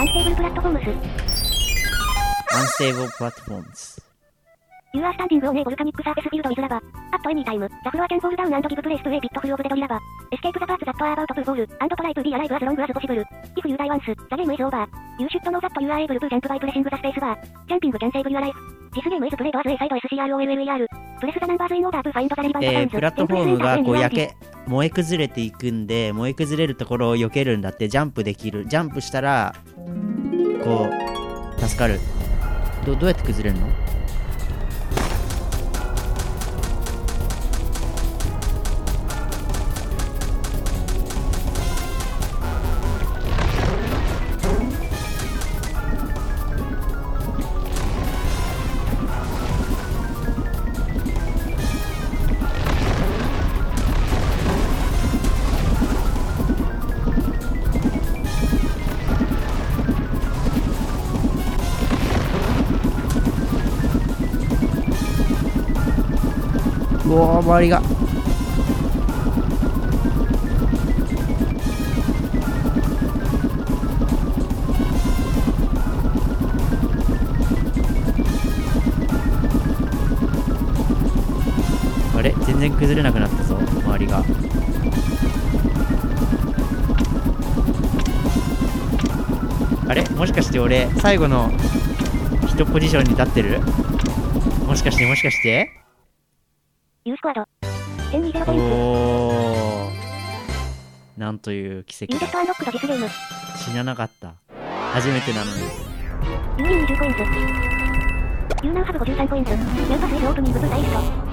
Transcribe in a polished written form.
Unstable platforms. Unstable platforms. You are standing on a volcanic surface filled with lava. At any time, the floor can fall down and give place to a pit full of dead lava. Escape the parts that are about to fall, and try to be alive as long as possible. If you die once, the game is over. You should know that you are able to jump by pressing the space bar. Jumping can save your life. This game is played as a side SCROLLER. Press the numbers in order to find the relevant points. プラットフォームがこう燃え崩れていくんで、燃え崩れるところを避けるんだって。ジャンプできる。ジャンプしたらこう助かる。どうやって崩れるの？うわー、周りがあれ、全然崩れなくなったぞ、周りが。あれ、もしかして俺最後の1ポジションに立ってる？もしかして Uスクワード1020ポイント。 おー、なんという奇跡。 ユージェストアンロックドディスゲーム。 死ななかった。初めてなのに。 ユーイン20ポイント。ユーナウハブ53ポイント。キャンパスエルオープニングブーダイスト。